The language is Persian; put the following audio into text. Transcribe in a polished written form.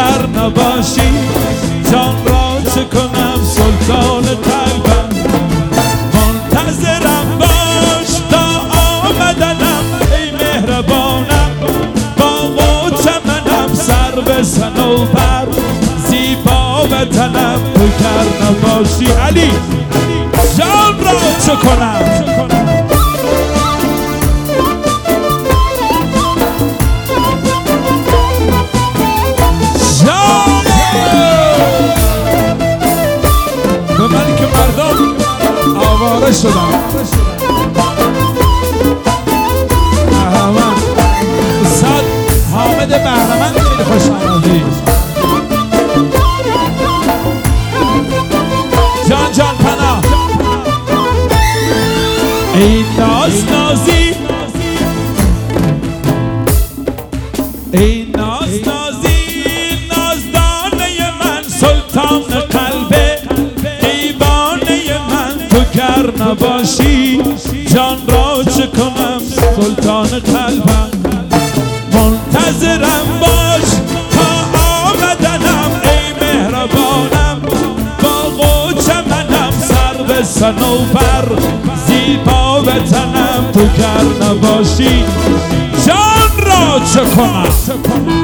گر نباشی جان را چه کنم سلطان قلبم منتظرم باش تا آمدنم ای مهربانم باغ و چمنم سر به صنوبر زیبا وطنم تو گر نباشی علی جان را چه کنم آواره شدم بهرمند استاد حامد بهرمند خیلی خوش آمدی جان جان پناه ای ناز نازی ای ناز نازی نازدانه من سلطان قلبه گر نباشی جان را چه کنم سلطان قلبم منتظرم باش تا آمدنم ای مهربانم باغ و چمنم سر به صنوبر زیبا وطنم تو گر نباشی جان را چه کنم